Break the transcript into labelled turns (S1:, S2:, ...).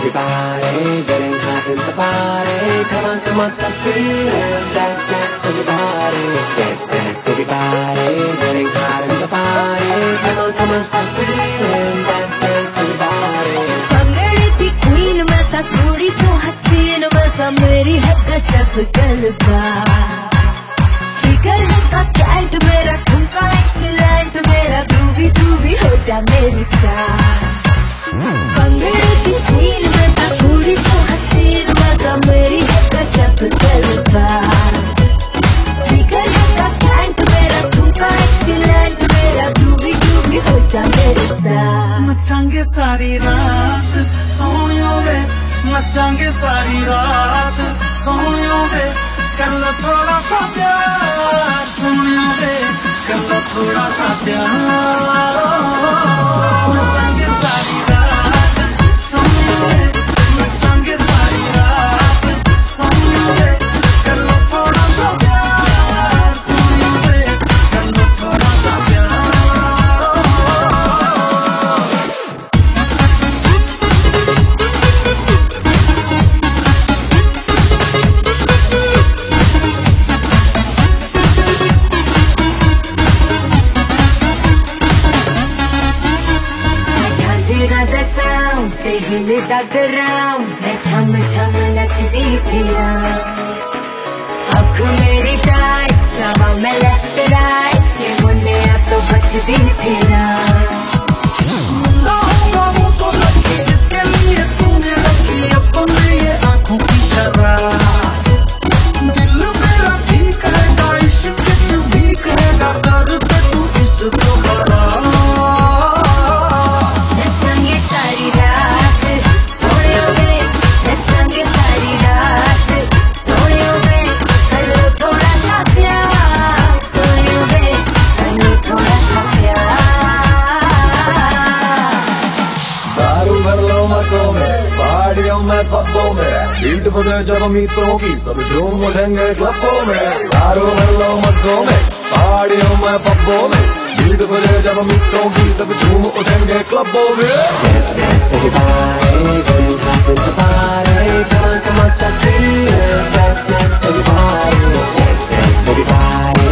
S1: everybody, getting hot in the party. Come on, stop feeling. Dance, dance, everybody. Dance, dance, everybody, getting hot in the party. Come on, stop feeling. Dance, dance, everybody.
S2: पंगड़े की queen मैं था, थोड़ी सो हसीन मैं था, मेरी है गजब गलबा। फिगर है का टाइट मेरा, ठुमका एक्सीलेंट मेरा, ग्रूवी ग्रूवी हो जा मेरे साथ। पंगड़े की क्वीन मैं था, थोड़ी सो हसीन मैं था, मेरी है गजब गलबा। फिगर है का टाइट मेरा, ठुमका एक्सीलेंट मेरा, ग्रूवी ग्रूवी हो जा मेरे साथ।
S3: नचांगे सारी रात सोनियो वे, नचांगे सारी रात सोनियो वे, कर लो थोड़ा सा प्यार सोनियो वे, कर लो थोड़ा सा प्यार। नचांगे सारी रात सोनियो वे, नचांगे सारी रात सोनियो वे, कर लो थोड़ा सा प्यार सोनियो वे, कर लो थोड़ा सा प्यार।
S2: The sound, they hear it at the ground. मैं छम छम नचती फिरा, आँख मेरी टाइट, जावा मैं लेफ्ट राइट, ये मुन्ने अब तो बचती फिरा।
S3: मुन्ना हुआ वो तो लड़की जिसके लिए तूने रखी अपने ये आँखों की शराब। दिल मेरा ठीक रहेगा, इश्क तू भी करेगा, कर दे तू इसको खराब।
S2: नचेंगे सारी रात सोयोगे, नचेंगे सारी रात सोयोगे, कर लो थोड़ा सा प्यार सोयोगे, कर लो थोड़ा सा प्यार।
S4: दारू भर लो मर्दों में, पहाड़ियों में पब्बों में, बीट बजे जब मित्रों की सब झूम उठेंगे क्लबों में। दारू भर लो मर्दों में, पहाड़ियों में पब्बों में, बीट बजे जब मित्रों की सब झूम उठेंगे क्लबों में।
S1: Dance, dance, everybody, getting hot in the party. Come on, stop feeling. Dance, dance, everybody. Dance, dance, everybody.